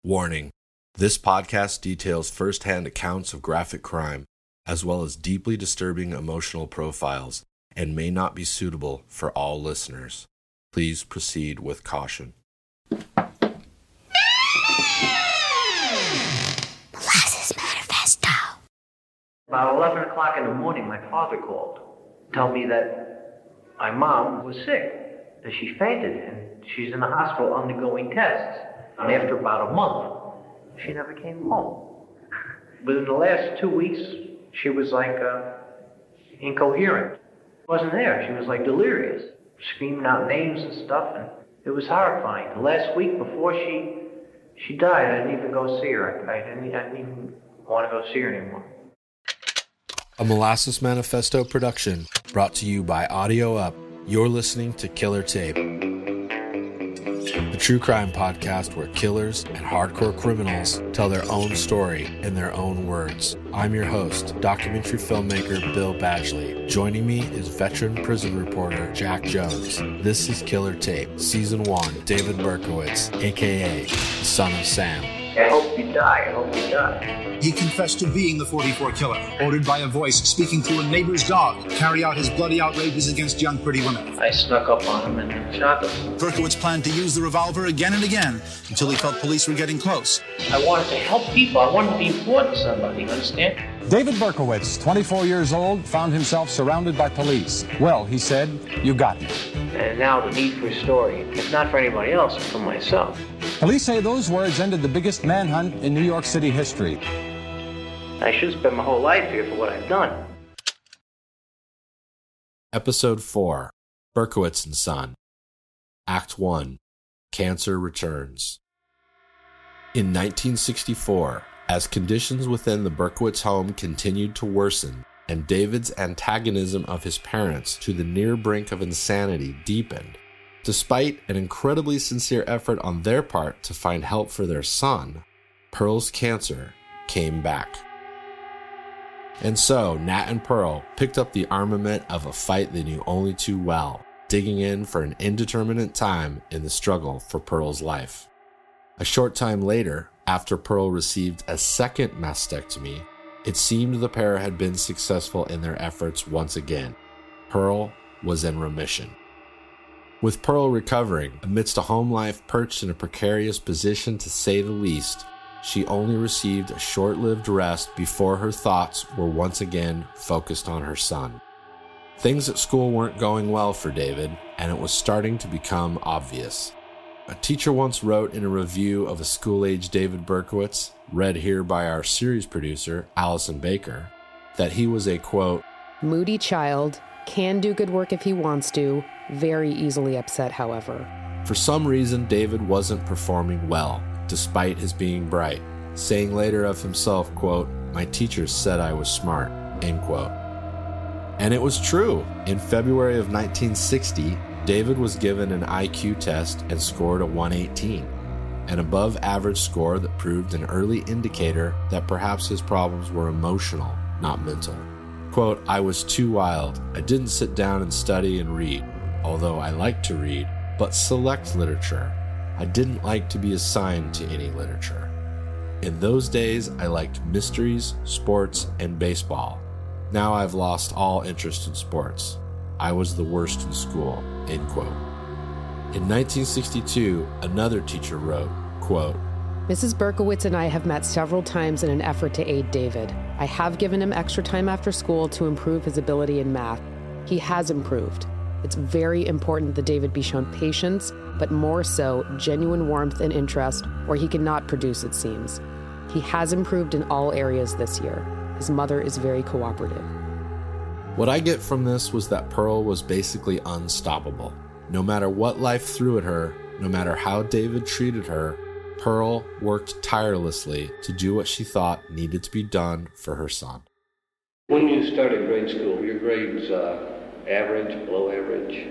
Warning: this podcast details first-hand accounts of graphic crime, as well as deeply disturbing emotional profiles, and may not be suitable for all listeners. Please proceed with caution. Molasses Manifesto. About 11 o'clock in the morning, my father called to tell me that my mom was sick, that she fainted, and she's in the hospital undergoing tests. And after about a month, she never came home. Within the last 2 weeks, she was like incoherent. Wasn't there. She was like delirious, screaming out names and stuff, and it was horrifying. The last week before she died, I didn't even go see her. I didn't even want to go see her anymore. A Molasses Manifesto production brought to you by Audio Up. You're listening to Killer Tape, the true crime podcast where killers and hardcore criminals tell their own story in their own words. I'm your host, documentary filmmaker Bill Badgley. Joining me is veteran prison reporter Jack Jones. This is Killer Tape, Season 1, David Berkowitz, a.k.a. the son of Sam. I hope you die. I hope you die. He confessed to being the 44 killer, ordered by a voice speaking through a neighbor's dog to carry out his bloody outrages against young pretty women. I snuck up on him and shot him. Berkowitz planned to use the revolver again and again until he felt police were getting close. I wanted to help people. I wanted to be important to somebody, you understand? David Berkowitz, 24 years old, found himself surrounded by police. Well, he said, "You got me." And now the need for a story, if not for anybody else, for myself. Police say those words ended the biggest manhunt in New York City history. I should spend my whole life here for what I've done. Episode 4, Berkowitz and Son. Act 1, Cancer Returns. In 1964, as conditions within the Berkowitz home continued to worsen, and David's antagonism of his parents to the near brink of insanity deepened, despite an incredibly sincere effort on their part to find help for their son, Pearl's cancer came back. And so, Nat and Pearl picked up the armament of a fight they knew only too well, digging in for an indeterminate time in the struggle for Pearl's life. A short time later, after Pearl received a second mastectomy, it seemed the pair had been successful in their efforts once again. Pearl was in remission. With Pearl recovering, amidst a home life perched in a precarious position to say the least, she only received a short-lived rest before her thoughts were once again focused on her son. Things at school weren't going well for David, and it was starting to become obvious. A teacher once wrote in a review of a school-age David Berkowitz, read here by our series producer, Allison Baker, that he was a, quote, moody child, can do good work if he wants to, very easily upset, however. For some reason, David wasn't performing well, despite his being bright, saying later of himself, quote, my teachers said I was smart, end quote. And it was true. In February of 1960, David was given an IQ test and scored a 118, an above-average score that proved an early indicator that perhaps his problems were emotional, not mental. Quote, I was too wild. I didn't sit down and study and read, although I liked to read, but select literature. I didn't like to be assigned to any literature. In those days, I liked mysteries, sports, and baseball. Now I've lost all interest in sports. I was the worst in school, end quote. In 1962, another teacher wrote, quote, Mrs. Berkowitz and I have met several times in an effort to aid David. I have given him extra time after school to improve his ability in math. He has improved. It's very important that David be shown patience, but more so, genuine warmth and interest, or he cannot produce, it seems. He has improved in all areas this year. His mother is very cooperative. What I get from this was that Pearl was basically unstoppable. No matter what life threw at her, no matter how David treated her, Pearl worked tirelessly to do what she thought needed to be done for her son. When you started grade school, your grades average, below average?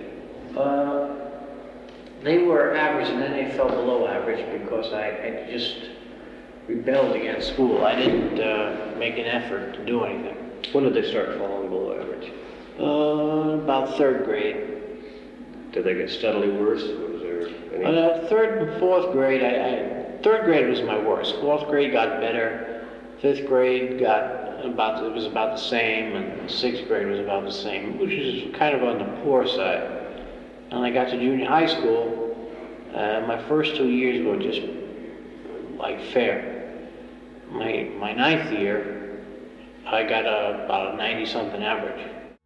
They were average, and then they fell below average because I just rebelled against school. I didn't make an effort to do anything. When did they start falling below average? About third grade. Did they get steadily worse? Was there any... Third and fourth grade, Third grade was my worst. Fourth grade got better. Fifth grade was about the same, and sixth grade was about the same, which is kind of on the poor side. And I got to junior high school. My first 2 years were just like fair. My ninth year, I got about a 90-something average.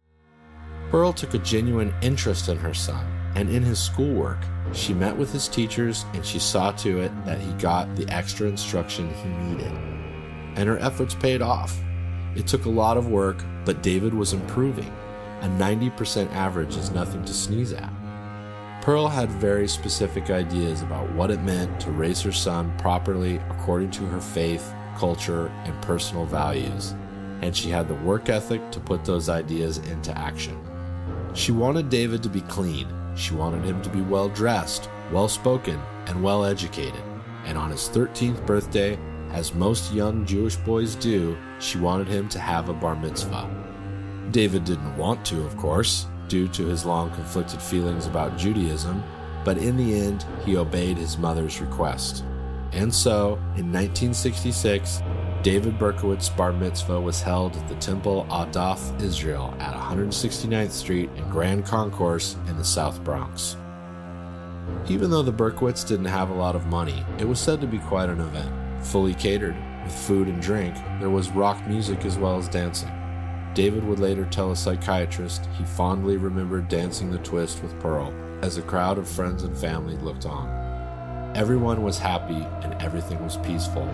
Pearl took a genuine interest in her son and in his schoolwork. She met with his teachers and she saw to it that he got the extra instruction he needed. And her efforts paid off. It took a lot of work, but David was improving. A 90% average is nothing to sneeze at. Pearl had very specific ideas about what it meant to raise her son properly according to her faith, culture, and personal values, and she had the work ethic to put those ideas into action. She wanted David to be clean. She wanted him to be well-dressed, well-spoken, and well-educated. And on his 13th birthday, as most young Jewish boys do, she wanted him to have a bar mitzvah. David didn't want to, of course, due to his long conflicted feelings about Judaism, but in the end, he obeyed his mother's request. And so, in 1966, David Berkowitz's bar mitzvah was held at the Temple Adath, Israel, at 169th Street and Grand Concourse in the South Bronx. Even though the Berkowitz didn't have a lot of money, it was said to be quite an event. Fully catered, with food and drink, there was rock music as well as dancing. David would later tell a psychiatrist he fondly remembered dancing the twist with Pearl as a crowd of friends and family looked on. Everyone was happy and everything was peaceful.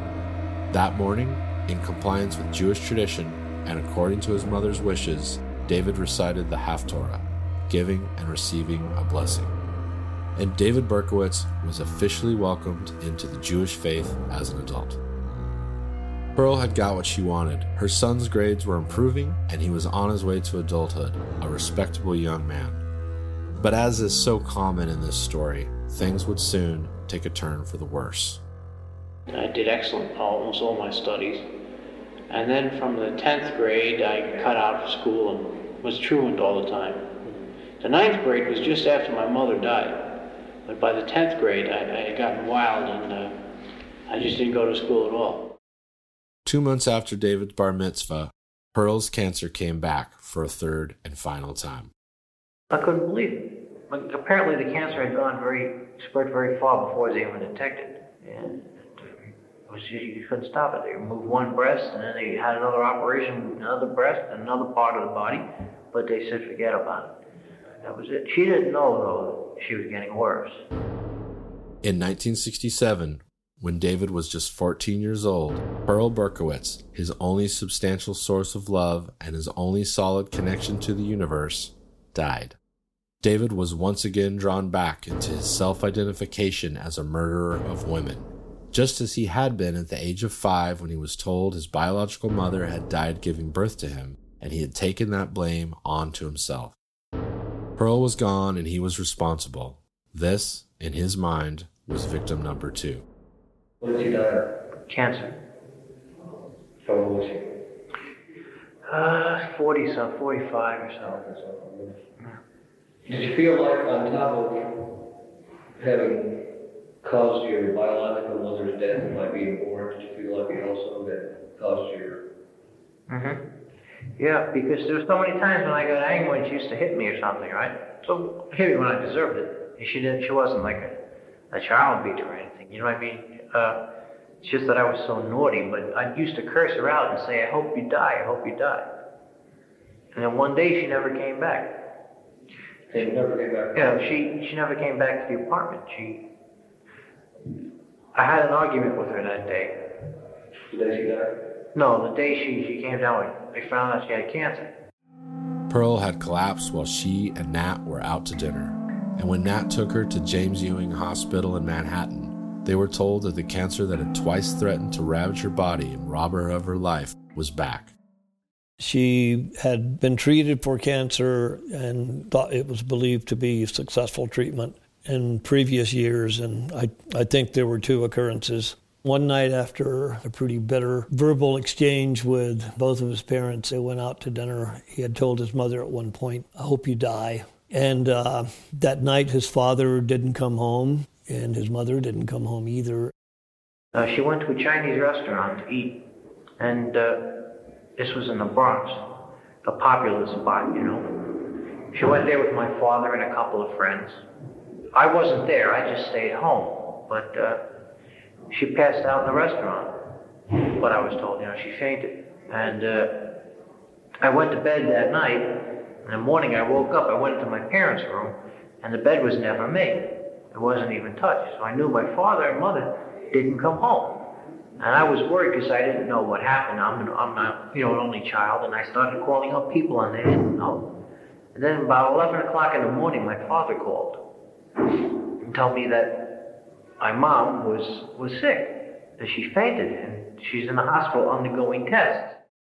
That morning, in compliance with Jewish tradition and according to his mother's wishes, David recited the Haftorah, giving and receiving a blessing. And David Berkowitz was officially welcomed into the Jewish faith as an adult. Pearl had got what she wanted. Her son's grades were improving, and he was on his way to adulthood, a respectable young man. But as is so common in this story, things would soon take a turn for the worse. I did excellent, almost all my studies. And then from the 10th grade, I cut out of school and was truant all the time. The 9th grade was just after my mother died. But by the 10th grade, I had gotten wild and I just didn't go to school at all. 2 months after David's bar mitzvah, Pearl's cancer came back for a third and final time. I couldn't believe it. But apparently the cancer had spread very far before it was even detected. And you couldn't stop it. They removed one breast, and then they had another operation, moved another breast, and another part of the body, but they said forget about it. That was it. She didn't know, though, she was getting worse. In 1967, when David was just 14 years old, Pearl Berkowitz, his only substantial source of love and his only solid connection to the universe, died. David was once again drawn back into his self-identification as a murderer of women, just as he had been at the age of 5 when he was told his biological mother had died giving birth to him, and he had taken that blame onto himself. Pearl was gone and he was responsible. This, in his mind, was victim number 2. What did she die of? Cancer. How old was she? 40-something, 45 or so. Did you feel like on top of having caused your biological mother's death by being born, did you feel like it also that caused your... Mm-hmm. Yeah, because there were so many times when I got angry when she used to hit me or something, right? So hit me when I deserved it. And she wasn't like a child beater or anything, you know what I mean? It's just that I was so naughty, but I used to curse her out and say, I hope you die, I hope you die. And then one day she never came back. She never came back? Yeah, she never came back to the apartment. I had an argument with her that day. The day she died? No, the day she came down, they found out she had cancer. Pearl had collapsed while she and Nat were out to dinner, and when Nat took her to James Ewing Hospital in Manhattan, they were told that the cancer that had twice threatened to ravage her body and rob her of her life was back. She had been treated for cancer and thought it was believed to be successful treatment in previous years, and I think there were 2 occurrences. One night after a pretty bitter verbal exchange with both of his parents, they went out to dinner. He had told his mother at one point, I hope you die. And that night his father didn't come home, and his mother didn't come home either. She went to a Chinese restaurant to eat, and this was in the Bronx, a popular spot, you know. She went there with my father and a couple of friends. I wasn't there, I just stayed home, but she passed out in the restaurant, what I was told, you know, she fainted. And I went to bed that night. In the morning I woke up, I went into my parents' room, and the bed was never made. It wasn't even touched. So I knew my father and mother didn't come home. And I was worried because I didn't know what happened. I'm not, you know, an only child, and I started calling up people and they didn't know. And then about 11 o'clock in the morning, my father called and told me that my mom was sick, that she fainted, and she's in the hospital undergoing tests.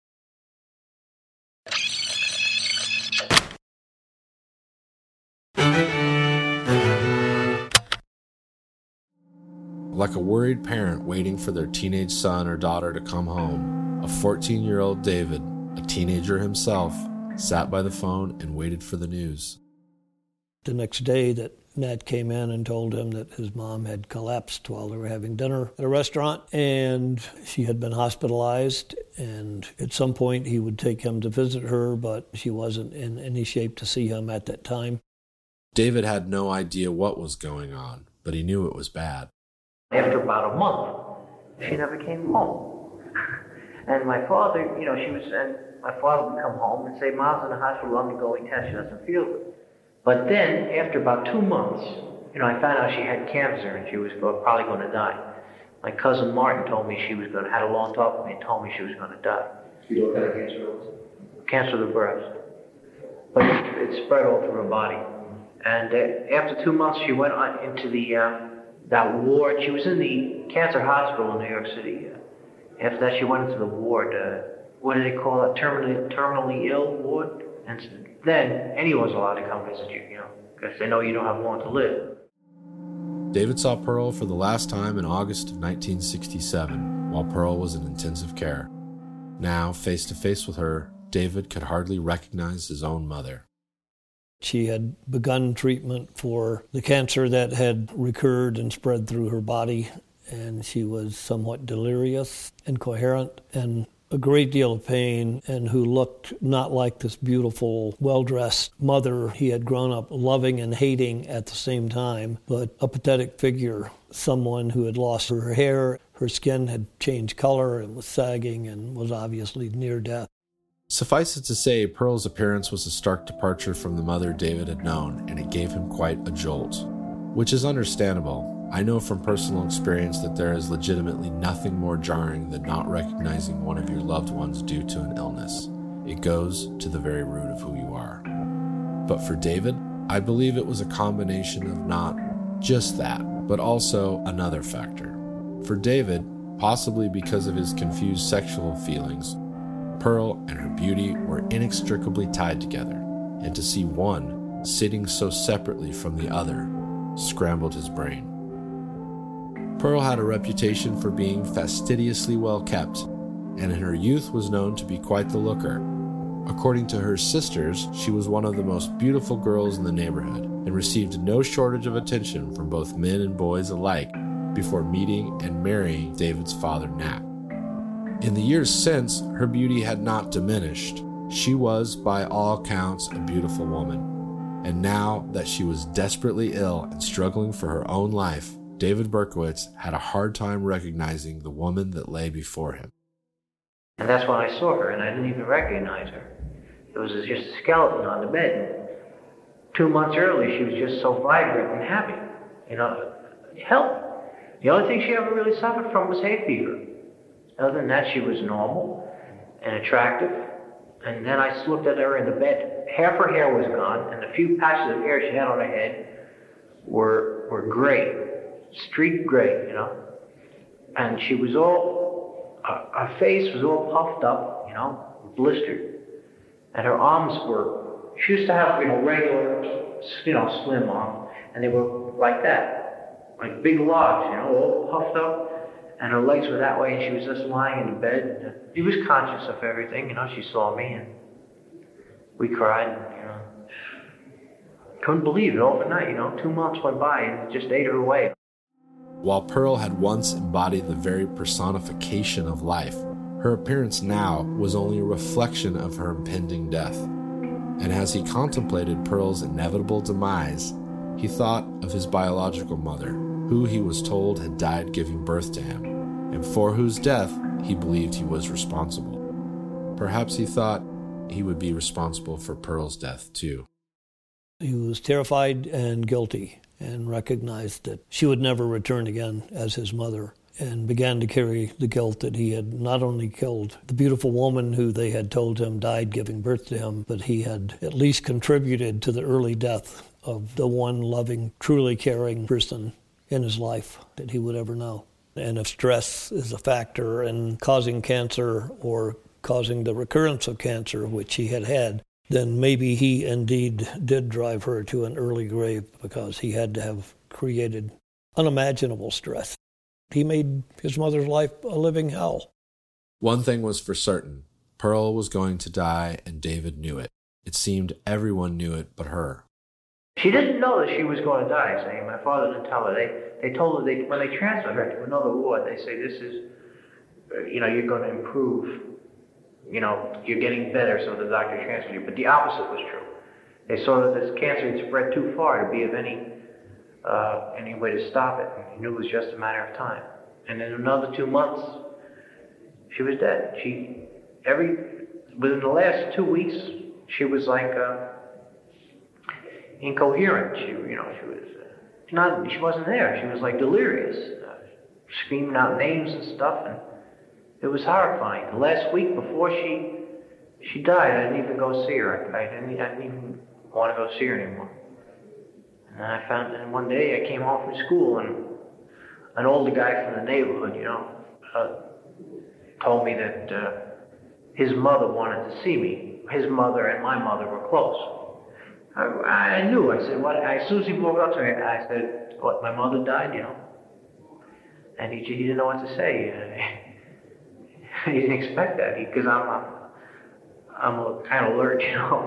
Like a worried parent waiting for their teenage son or daughter to come home, a 14-year-old David, a teenager himself, sat by the phone and waited for the news. The next day that Nat came in and told him that his mom had collapsed while they were having dinner at a restaurant, and she had been hospitalized, and at some point he would take him to visit her, but she wasn't in any shape to see him at that time. David had no idea what was going on, but he knew it was bad. After about a month, she never came home. And my father, you know, and my father would come home and say, Mom's in the hospital undergoing tests, she doesn't feel good. But then, after about 2 months, you know, I found out she had cancer and she was probably going to die. My cousin Martin told me had a long talk with me and told me she was going to die. You know what kind of cancer it was? Cancer of the breast. But it spread all through her body. And after 2 months, she went into that ward. She was in the cancer hospital in New York City. After that, she went into the ward. What do they call it? Terminally ill ward. And then anyone's allowed to come visit you, you know, because they know you don't have long to live. David saw Pearl for the last time in August of 1967, while Pearl was in intensive care. Now, face to face with her, David could hardly recognize his own mother. She had begun treatment for the cancer that had recurred and spread through her body, and she was somewhat delirious, incoherent, and a great deal of pain, and who looked not like this beautiful, well-dressed mother he had grown up loving and hating at the same time, but a pathetic figure, someone who had lost her hair, her skin had changed color and was sagging and was obviously near death. Suffice it to say, Pearl's appearance was a stark departure from the mother David had known, and it gave him quite a jolt. Which is understandable. I know from personal experience that there is legitimately nothing more jarring than not recognizing one of your loved ones due to an illness. It goes to the very root of who you are. But for David, I believe it was a combination of not just that, but also another factor. For David, possibly because of his confused sexual feelings, Pearl and her beauty were inextricably tied together, and to see one sitting so separately from the other scrambled his brain. Pearl had a reputation for being fastidiously well kept, and in her youth was known to be quite the looker. According to her sisters, she was one of the most beautiful girls in the neighborhood, and received no shortage of attention from both men and boys alike before meeting and marrying David's father, Nat. In the years since, her beauty had not diminished. She was, by all counts, a beautiful woman. And now that she was desperately ill and struggling for her own life, David Berkowitz had a hard time recognizing the woman that lay before him. And that's when I saw her, and I didn't even recognize her. It was just a skeleton on the bed. 2 months earlier, she was just so vibrant and happy. You know, healthy. The only thing she ever really suffered from was hay fever. Other than that, she was normal and attractive. And then I looked at her in the bed. Half her hair was gone, and the few patches of hair she had on her head were gray, streaked gray, you know. And she was all, her face was all puffed up, you know, blistered. And her arms she used to have, you know, regular, you know, slim arms, and they were like that, like big logs, you know, all puffed up. And her legs were that way, and she was just lying in the bed. She was conscious of everything, you know. She saw me, and we cried, you know. Couldn't believe it overnight, you know. 2 months went by, and it just ate her away. While Pearl had once embodied the very personification of life, her appearance now was only a reflection of her impending death. And as he contemplated Pearl's inevitable demise, he thought of his biological mother, who he was told had died giving birth to him, and for whose death he believed he was responsible. Perhaps he thought he would be responsible for Pearl's death, too. He was terrified and guilty and recognized that she would never return again as his mother, and began to carry the guilt that he had not only killed the beautiful woman who they had told him died giving birth to him, but he had at least contributed to the early death of the one loving, truly caring person in his life that he would ever know. And if stress is a factor in causing cancer or causing the recurrence of cancer, which he had, then maybe he indeed did drive her to an early grave because he had to have created unimaginable stress. He made his mother's life a living hell. One thing was for certain. Pearl was going to die, and David knew it. It seemed everyone knew it but her. She didn't know that she was going to die, saying, my father didn't tell her. They told her, when they transferred her to another ward, they say, this is, you're going to improve. You're getting better, so the doctor transferred you. But the opposite was true. They saw that this cancer had spread too far to be of any way to stop it. He knew it was just a matter of time. And in another 2 months, she was dead. Within the last 2 weeks, she was like incoherent. She wasn't there. She was like delirious, screaming out names and stuff, and it was horrifying. The last week before she died, I didn't even go see her. I didn't even want to go see her anymore. And I found that one day I came home from school, and an older guy from the neighborhood, told me that his mother wanted to see me. His mother and my mother were close. I knew. I said, what? As soon as he walked up to me, I said, what, my mother died, And he didn't know what to say. He didn't expect that, because I'm kind of alert,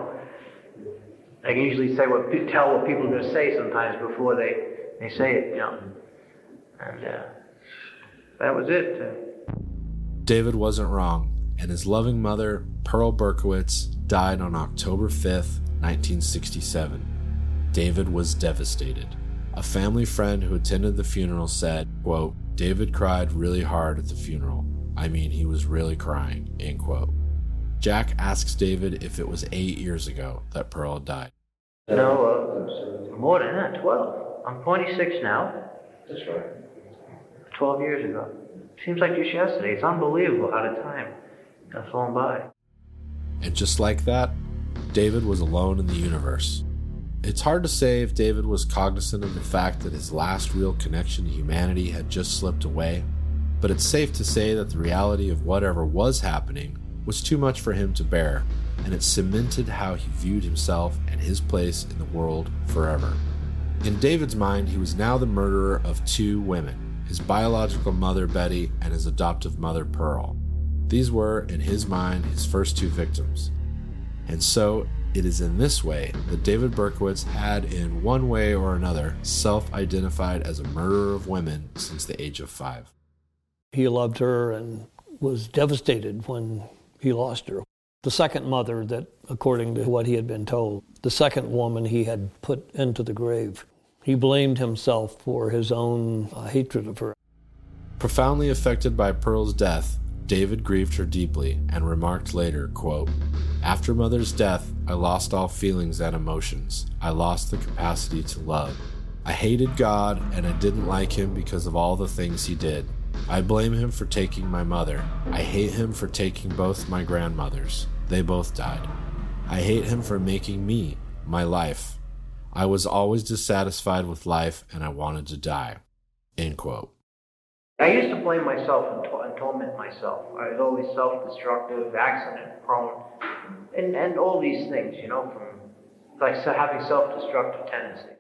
I can usually tell what people are going to say sometimes before they say it, And that was it. David wasn't wrong, and his loving mother, Pearl Berkowitz, died on October 5th, 1967. David was devastated. A family friend who attended the funeral said, quote, David cried really hard at the funeral. I mean, he was really crying, end quote. Jack asks David if it was 8 years ago that Pearl died. No, more than that, 12. I'm 26 now. That's right. 12 years ago. Seems like just yesterday. It's unbelievable how the time has flown by. And just like that, David was alone in the universe. It's hard to say if David was cognizant of the fact that his last real connection to humanity had just slipped away, but it's safe to say that the reality of whatever was happening was too much for him to bear, and it cemented how he viewed himself and his place in the world forever. In David's mind, he was now the murderer of 2 women, his biological mother Betty and his adoptive mother Pearl. These were, in his mind, his first 2 victims. And so, it is in this way that David Berkowitz had, in one way or another, self-identified as a murderer of women since the age of 5. He loved her and was devastated when he lost her. The second mother that, according to what he had been told, the second woman he had put into the grave. He blamed himself for his own hatred of her. Profoundly affected by Pearl's death, David grieved her deeply and remarked later, quote, After Mother's death, I lost all feelings and emotions. I lost the capacity to love. I hated God, and I didn't like him because of all the things he did. I blame him for taking my mother. I hate him for taking both my grandmothers. They both died. I hate him for making me, my life. I was always dissatisfied with life, and I wanted to die. End quote. I used to blame myself and torment myself. I was always self-destructive, accident-prone, and all these things, from like having self-destructive tendencies.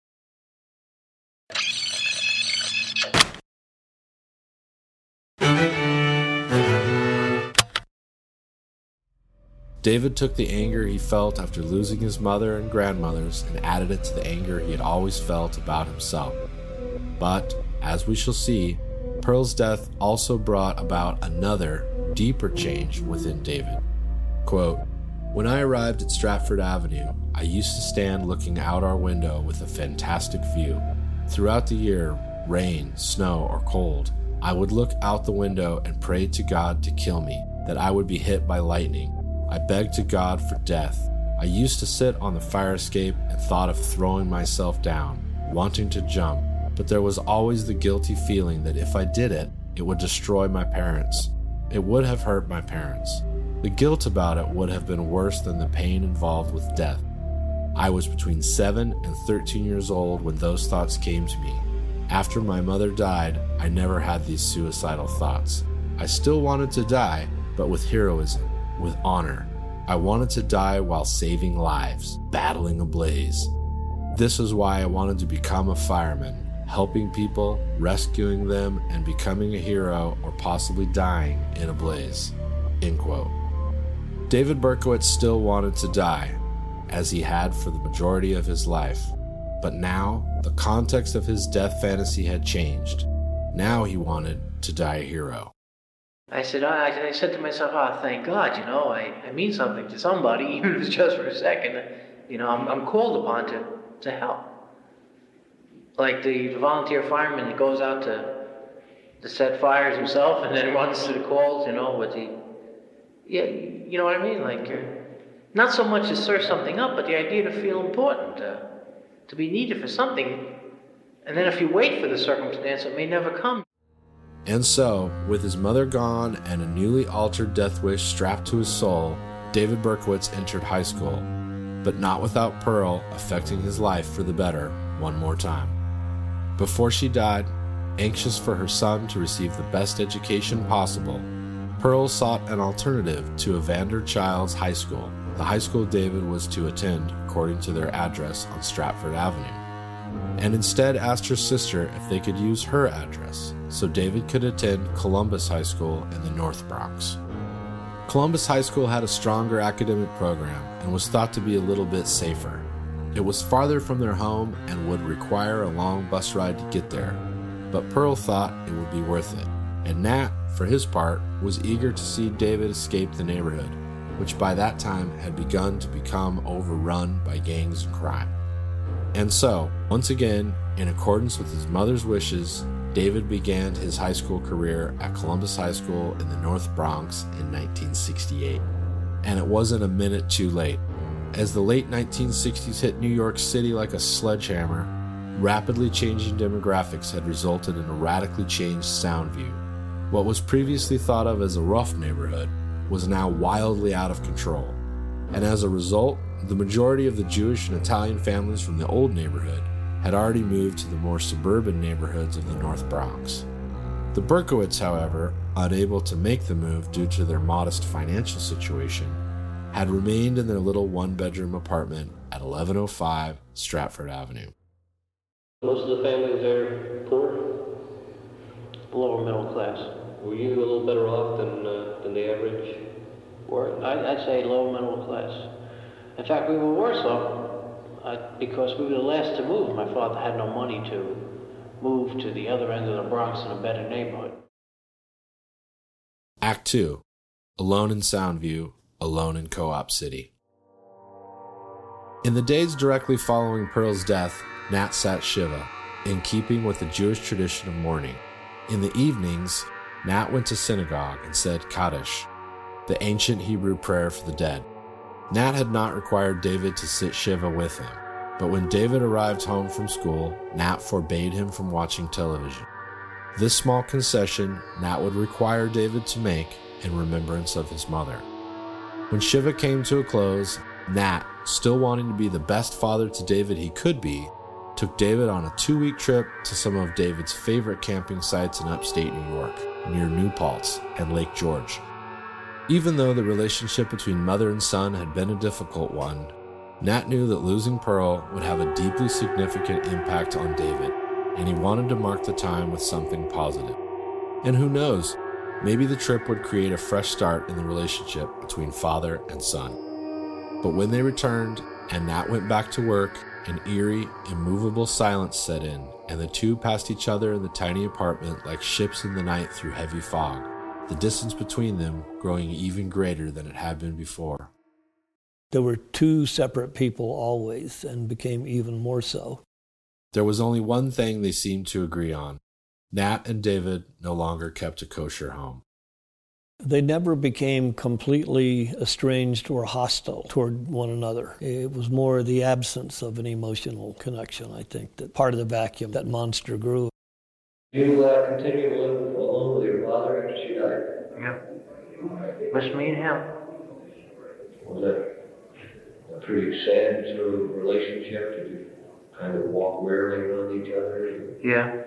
David took the anger he felt after losing his mother and grandmothers and added it to the anger he had always felt about himself. But, as we shall see, Pearl's death also brought about another, deeper change within David. Quote, "When I arrived at Stratford Avenue, I used to stand looking out our window with a fantastic view. Throughout the year, rain, snow, or cold, I would look out the window and pray to God to kill me, that I would be hit by lightning. I begged to God for death. I used to sit on the fire escape and thought of throwing myself down, wanting to jump, but there was always the guilty feeling that if I did it, it would destroy my parents. It would have hurt my parents. The guilt about it would have been worse than the pain involved with death. I was between 7 and 13 years old when those thoughts came to me. After my mother died, I never had these suicidal thoughts. I still wanted to die, but with heroism, with honor. I wanted to die while saving lives, battling a blaze. This is why I wanted to become a fireman, helping people, rescuing them, and becoming a hero or possibly dying in a blaze." End quote. David Berkowitz still wanted to die, as he had for the majority of his life. But now, the context of his death fantasy had changed. Now he wanted to die a hero. I said to myself, oh, thank God, I mean something to somebody, even if it's just for a second. I'm called upon to help. Like the volunteer fireman that goes out to set fires himself and then runs to the calls, you know what I mean? Like, not so much to stir something up, but the idea to feel important, to be needed for something. And then if you wait for the circumstance, it may never come. And so, with his mother gone and a newly altered death wish strapped to his soul, David Berkowitz entered high school, but not without Pearl affecting his life for the better one more time. Before she died, anxious for her son to receive the best education possible, Pearl sought an alternative to Evander Childs High School, the high school David was to attend according to their address on Stratford Avenue, and instead asked her sister if they could use her address so David could attend Columbus High School in the North Bronx. Columbus High School had a stronger academic program and was thought to be a little bit safer. It was farther from their home and would require a long bus ride to get there, but Pearl thought it would be worth it, and Nat, for his part, was eager to see David escape the neighborhood, which by that time had begun to become overrun by gangs and crime. And so, once again, in accordance with his mother's wishes, David began his high school career at Columbus High School in the North Bronx in 1968. And it wasn't a minute too late. As the late 1960s hit New York City like a sledgehammer, rapidly changing demographics had resulted in a radically changed sound view. What was previously thought of as a rough neighborhood was now wildly out of control. And as a result, the majority of the Jewish and Italian families from the old neighborhood had already moved to the more suburban neighborhoods of the North Bronx. The Berkowitz, however, unable to make the move due to their modest financial situation, had remained in their little one-bedroom apartment at 1105 Stratford Avenue. Most of the families are poor? Lower middle class. Were you a little better off than the average? I'd say lower middle class. In fact, we were worse off because we were the last to move. My father had no money to move to the other end of the Bronx in a better neighborhood. Act 2. Alone in Soundview, Alone in Co-op City. In the days directly following Pearl's death, Nat sat Shiva, in keeping with the Jewish tradition of mourning. In the evenings, Nat went to synagogue and said Kaddish, the ancient Hebrew prayer for the dead. Nat had not required David to sit Shiva with him, but when David arrived home from school, Nat forbade him from watching television. This small concession Nat would require David to make in remembrance of his mother. When Shiva came to a close, Nat, still wanting to be the best father to David he could be, took David on a 2-week trip to some of David's favorite camping sites in upstate New York, near New Paltz and Lake George. Even though the relationship between mother and son had been a difficult one, Nat knew that losing Pearl would have a deeply significant impact on David, and he wanted to mark the time with something positive. And who knows, maybe the trip would create a fresh start in the relationship between father and son. But when they returned, and Nat went back to work, an eerie, immovable silence set in, and the two passed each other in the tiny apartment like ships in the night through heavy fog, the distance between them growing even greater than it had been before. There were two separate people always, and became even more so. There was only one thing they seemed to agree on. Nat and David no longer kept a kosher home. They never became completely estranged or hostile toward one another. It was more the absence of an emotional connection, I think, that part of the vacuum that monster grew. You continued to live alone with your father after she died? Yeah. Just me and him. Was that a pretty sad sort of relationship? Did you kind of walk warily around each other? Yeah.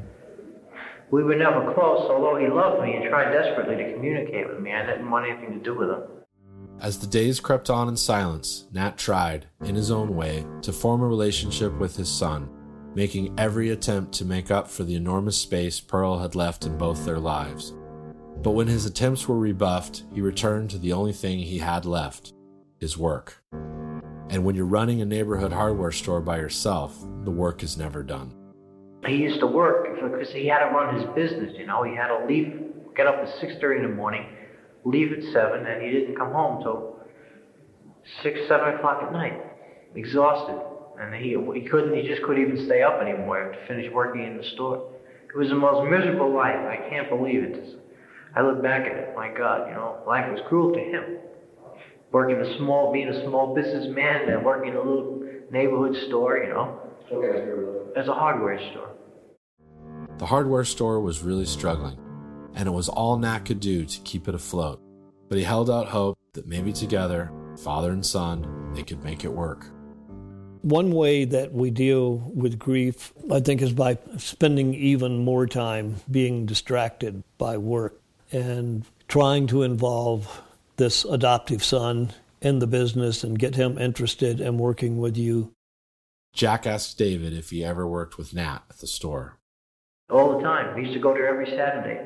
We were never close, although he loved me and tried desperately to communicate with me. I didn't want anything to do with him. As the days crept on in silence, Nat tried, in his own way, to form a relationship with his son, making every attempt to make up for the enormous space Pearl had left in both their lives. But when his attempts were rebuffed, he returned to the only thing he had left, his work. And when you're running a neighborhood hardware store by yourself, the work is never done. He used to work because he had to run his business, you know. He had to leave, get up at 6:30 in the morning, leave at 7, and he didn't come home till 6, 7 o'clock at night, exhausted. And he just couldn't even stay up anymore to finish working in the store. It was the most miserable life. I can't believe it. I look back at it, my God, you know, life was cruel to him. Being a small businessman and working in a little neighborhood store, you know. As a hardware store. The hardware store was really struggling, and it was all Nat could do to keep it afloat. But he held out hope that maybe together, father and son, they could make it work. One way that we deal with grief, I think, is by spending even more time being distracted by work and trying to involve this adoptive son in the business and get him interested in working with you. Jack asked David if he ever worked with Nat at the store. All the time. We used to go there every Saturday.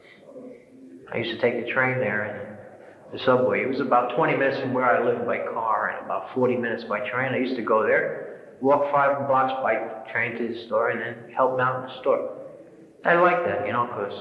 I used to take the train there and the subway. It was about 20 minutes from where I lived by car and about 40 minutes by train. I used to go there, walk 5 blocks by train to the store, and then help him out in the store. I liked that, you know, because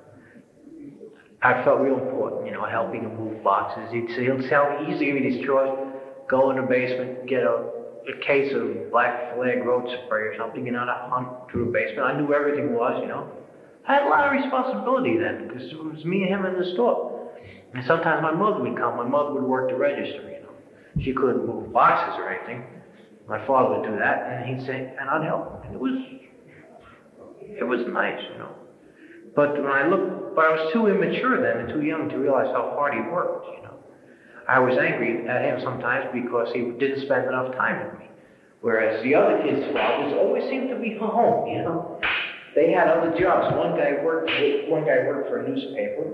I felt real important, you know, helping him move boxes. He used to give me these chores, go in the basement, get a case of Black Flag road spray or something, you know, to hunt through the basement. I knew everything was, you know. I had a lot of responsibility then, because it was me and him in the store. And sometimes my mother would come. My mother would work the register, you know. She couldn't move boxes or anything. My father would do that, and he'd say, and I'd help. And it was nice, you know. But I was too immature then and too young to realize how hard he worked, you know. I was angry at him sometimes because he didn't spend enough time with me. Whereas the other kids' fathers always seemed to be home, you know. They had other jobs. One guy worked for a newspaper,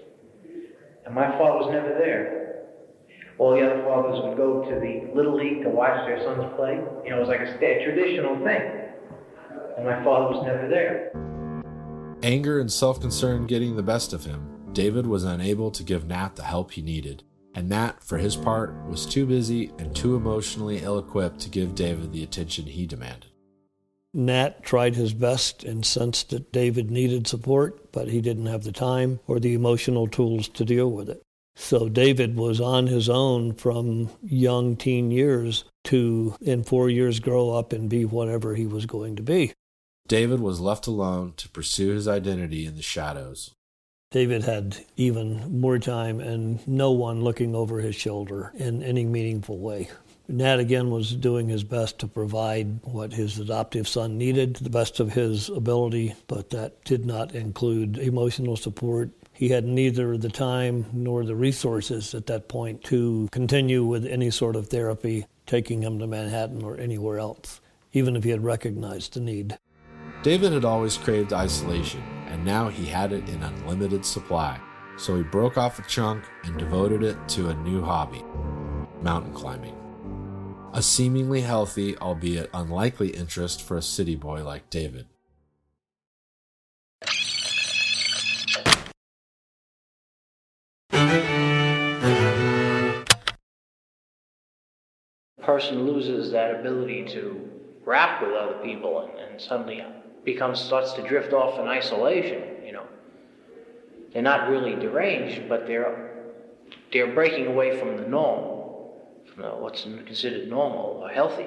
and my father was never there. All the other fathers would go to the Little League to watch their sons play. You know, it was like a traditional thing. And my father was never there. Anger and self-concern getting the best of him, David was unable to give Nat the help he needed. And Nat, for his part, was too busy and too emotionally ill-equipped to give David the attention he demanded. Nat tried his best and sensed that David needed support, but he didn't have the time or the emotional tools to deal with it. So David was on his own from young teen years to, in 4 years, grow up and be whatever he was going to be. David was left alone to pursue his identity in the shadows. David had even more time and no one looking over his shoulder in any meaningful way. Nat, again, was doing his best to provide what his adoptive son needed to the best of his ability, but that did not include emotional support. He had neither the time nor the resources at that point to continue with any sort of therapy, taking him to Manhattan or anywhere else, even if he had recognized the need. David had always craved isolation, and now he had it in unlimited supply. So he broke off a chunk and devoted it to a new hobby, mountain climbing. A seemingly healthy, albeit unlikely interest for a city boy like David. person loses that ability to rap with other people and suddenly starts to drift off in isolation, They're not really deranged, but they're breaking away from the norm, from what's considered normal or healthy.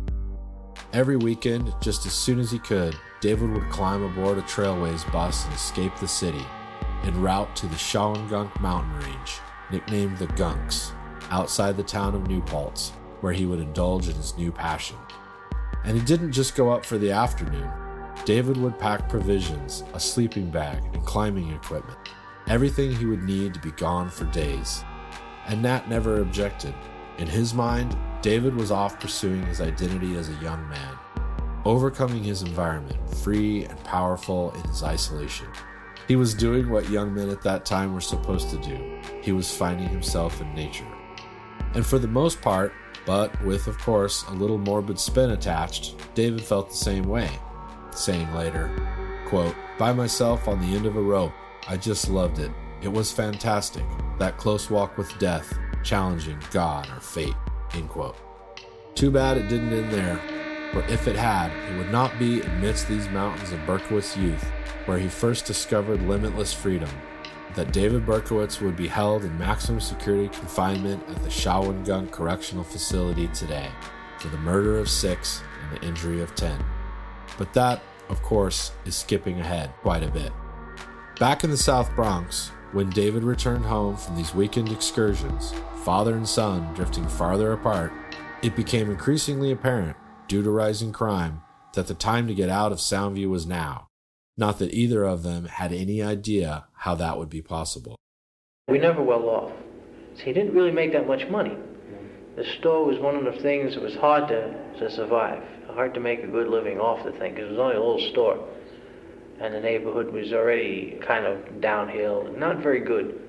Every weekend, just as soon as he could, David would climb aboard a Trailways bus and escape the city, en route to the Shawangunk mountain range, nicknamed the Gunks, outside the town of New Paltz, where he would indulge in his new passion. And he didn't just go up for the afternoon. David would pack provisions, a sleeping bag, and climbing equipment, everything he would need to be gone for days. And Nat never objected. In his mind, David was off pursuing his identity as a young man, overcoming his environment, free and powerful in his isolation. He was doing what young men at that time were supposed to do. He was finding himself in nature. And for the most part, but with, of course, a little morbid spin attached, David felt the same way, saying later, quote, "By myself on the end of a rope, I just loved it. It was fantastic. That close walk with death, challenging God or fate," end quote. Too bad it didn't end there, for if it had, it would not be amidst these mountains of Berkowitz youth, where he first discovered limitless freedom, that David Berkowitz would be held in maximum security confinement at the Shawangunk Correctional Facility today for the murder of 6 and the injury of 10. But that, of course, is skipping ahead quite a bit. Back in the South Bronx, when David returned home from these weekend excursions, father and son drifting farther apart, it became increasingly apparent, due to rising crime, that the time to get out of Soundview was now. Not that either of them had any idea how that would be possible. We never well off. So he didn't really make that much money. The store was one of the things that was hard to survive, hard to make a good living off the thing, because it was only a little store. And the neighborhood was already kind of downhill, not very good.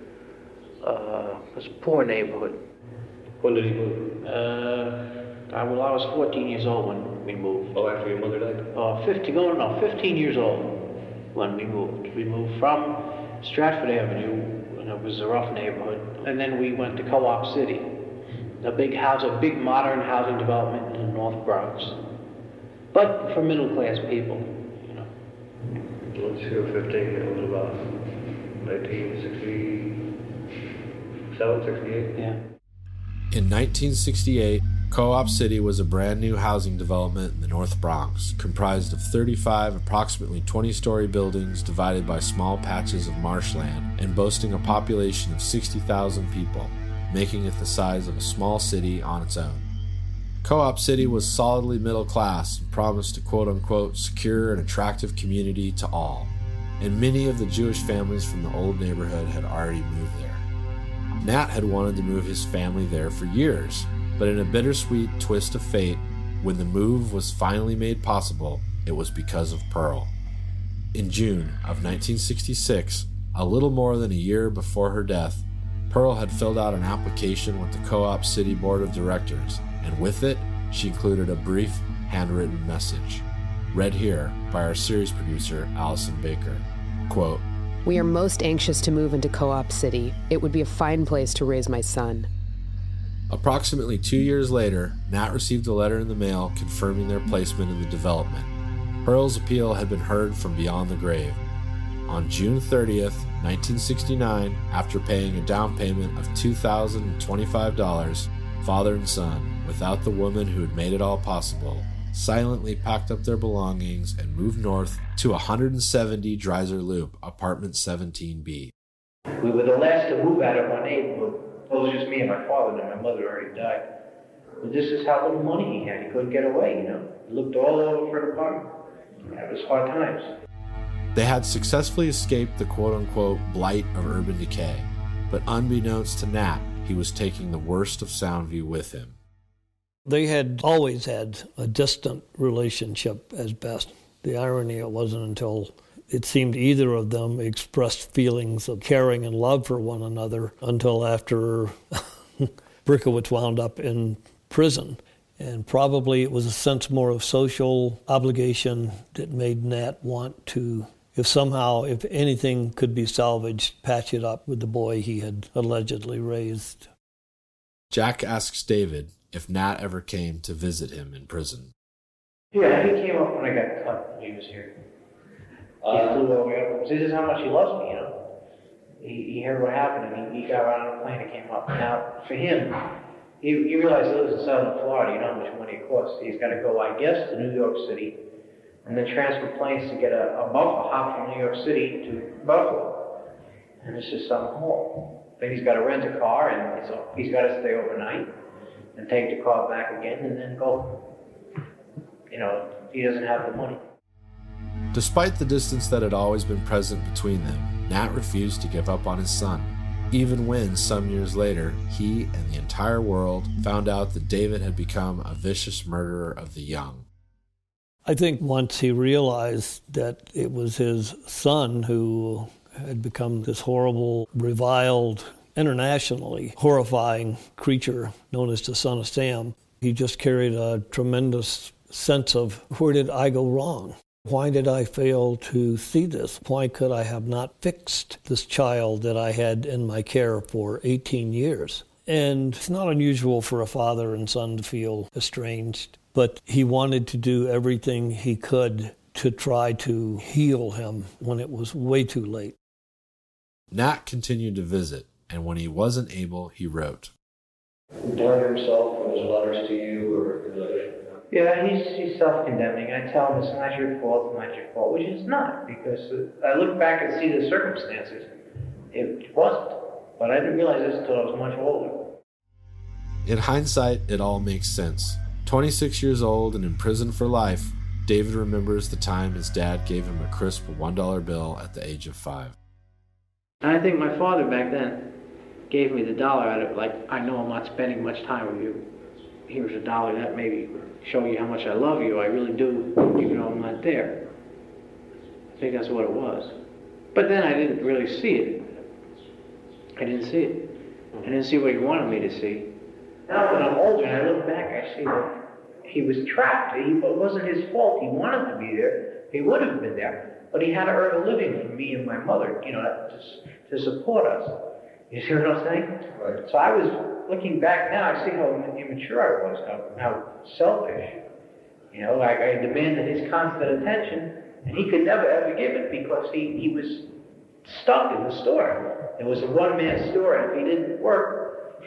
It was a poor neighborhood. When did he move? I was 14 years old when we moved. Oh, after your mother died? 15 years old when we moved. We moved from Stratford Avenue, and it was a rough neighborhood, and then we went to Co-op City, a big modern housing development in the North Bronx, but for middle-class people, Let's see, 15, it was about 1967, 68? Yeah. In 1968, Co-op City was a brand new housing development in the North Bronx, comprised of 35 approximately 20-story buildings divided by small patches of marshland and boasting a population of 60,000 people, making it the size of a small city on its own. Co-op City was solidly middle class and promised to quote-unquote secure an attractive community to all, and many of the Jewish families from the old neighborhood had already moved there. Nat had wanted to move his family there for years, but in a bittersweet twist of fate, when the move was finally made possible, it was because of Pearl. In June of 1966, a little more than a year before her death, Pearl had filled out an application with the Co-op City Board of Directors, and with it, she included a brief, handwritten message, read here by our series producer, Allison Baker. Quote, "We are most anxious to move into Co-op City. It would be a fine place to raise my son." Approximately 2 years later, Nat received a letter in the mail confirming their placement in the development. Pearl's appeal had been heard from beyond the grave. On June 30th, 1969, after paying a down payment of $2,025, father and son, without the woman who had made it all possible, silently packed up their belongings and moved north to 170 Dreiser Loop, apartment 17B. We were the last to move out of our neighborhood. It was just me and my father, and my mother already died. But this is how little money he had. He couldn't get away, He looked all over for an apartment. It was hard times. They had successfully escaped the quote-unquote blight of urban decay, but unbeknownst to Nat, he was taking the worst of Soundview with him. They had always had a distant relationship as best. The irony, it wasn't until it seemed either of them expressed feelings of caring and love for one another until after Berkowitz wound up in prison. And probably it was a sense more of social obligation that made Nat want to, if anything could be salvaged, patch it up with the boy he had allegedly raised. Jack asks David, if Nat ever came to visit him in prison. Yeah, he came up when I got cut when he was here. He flew over. This is how much he loves me, you know. He heard what happened, and he got on a plane and came up. Now, for him, he realized he lives in southern Florida. You know how much money it costs. He's got to go, I guess, to New York City, and then transfer planes to get a buffer hop from New York City to Buffalo. And it's just some haul. Then he's got to rent a car, and he's got to stay overnight, and take the car back again, and then go. You know, he doesn't have the money. Despite the distance that had always been present between them, Nat refused to give up on his son, even when, some years later, he and the entire world found out that David had become a vicious murderer of the young. I think once he realized that it was his son who had become this horrible, reviled, internationally horrifying creature known as the Son of Sam, he just carried a tremendous sense of, where did I go wrong? Why did I fail to see this? Why could I have not fixed this child that I had in my care for 18 years? And it's not unusual for a father and son to feel estranged, but he wanted to do everything he could to try to heal him when it was way too late. Nat continued to visit, and when he wasn't able, he wrote. He blamed himself in his letters to you or his letters? Yeah, he's self-condemning. I tell him it's not your fault, which it's not, because I look back and see the circumstances. It wasn't, but I didn't realize this until I was much older. In hindsight, it all makes sense. 26 years old and in prison for life, David remembers the time his dad gave him a crisp $1 bill at the age of 5. And I think my father back then gave me the dollar out of, like, I know I'm not spending much time with you. Here's $1 that maybe show you how much I love you. I really do, even though I'm not there. I think that's what it was. But then I didn't really see it. I didn't see it. I didn't see what he wanted me to see. Now that I'm older and I look back, I see that he was trapped. It wasn't his fault. He wanted to be there. He would have been there. But he had to earn a living for me and my mother, you know, to support us. You see what I'm saying? Right. So I was looking back now, I see how immature I was, how selfish. You know, I demanded his constant attention, and he could never ever give it because he was stuck in the store. It was a one-man store, and if he didn't work,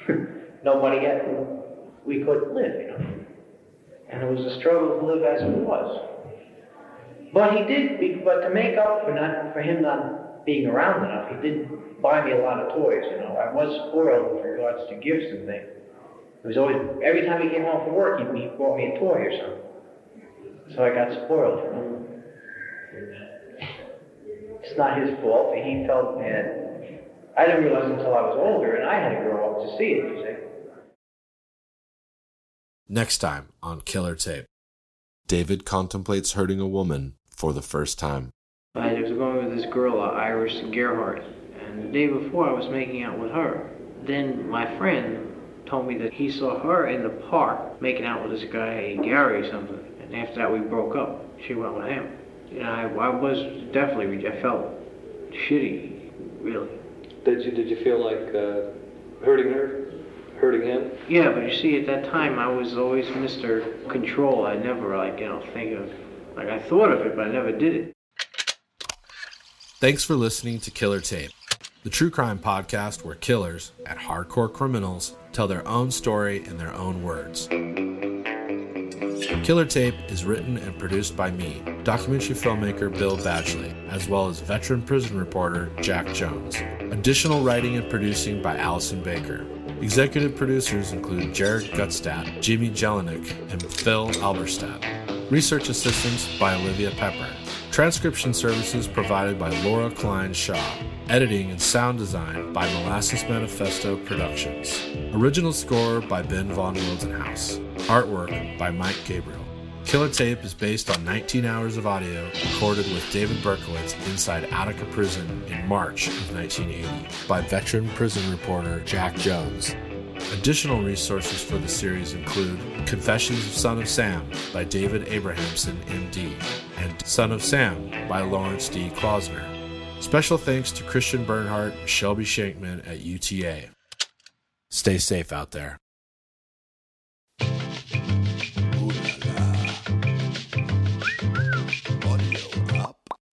we couldn't live, you know. And it was a struggle to live as it was. But he did, but to make up for him not being around enough, he did buy me a lot of toys, you know. I was spoiled with regards to gifts and things. It was always, every time he came home from work, he bought me a toy or something. So I got spoiled, you know. It's not his fault, but he felt bad. I didn't realize until I was older, and I had to grow up to see it, you see. Next time on Killer Tape, David contemplates hurting a woman for the first time. I was going with this girl, Iris Gerhardt, and the day before I was making out with her. Then my friend told me that he saw her in the park making out with this guy, Gary or something, and after that we broke up. She went with him. You know, I was definitely, I felt shitty, really. Did you feel like hurting her? Hurting him? Yeah, but you see, at that time, I was always Mr. Control. I never, think of, I thought of it, but I never did it. Thanks for listening to Killer Tape, the true crime podcast where killers and hardcore criminals tell their own story in their own words. Killer Tape is written and produced by me, documentary filmmaker Bill Badgley, as well as veteran prison reporter Jack Jones. Additional writing and producing by Allison Baker. Executive producers include Jared Gutstadt, Jimmy Jelinek, and Phil Alberstadt. Research assistance by Olivia Pepper. Transcription services provided by Laura Klein Shaw. Editing and sound design by Molasses Manifesto Productions. Original score by Ben Von Wildenhouse. Artwork by Mike Gabriel. Killer Tape is based on 19 hours of audio recorded with David Berkowitz inside Attica Prison in March of 1980 by veteran prison reporter Jack Jones. Additional resources for the series include Confessions of Son of Sam by David Abrahamson, M.D., and Son of Sam by Lawrence D. Klausner. Special thanks to Christian Bernhardt and Shelby Shankman at UTA. Stay safe out there.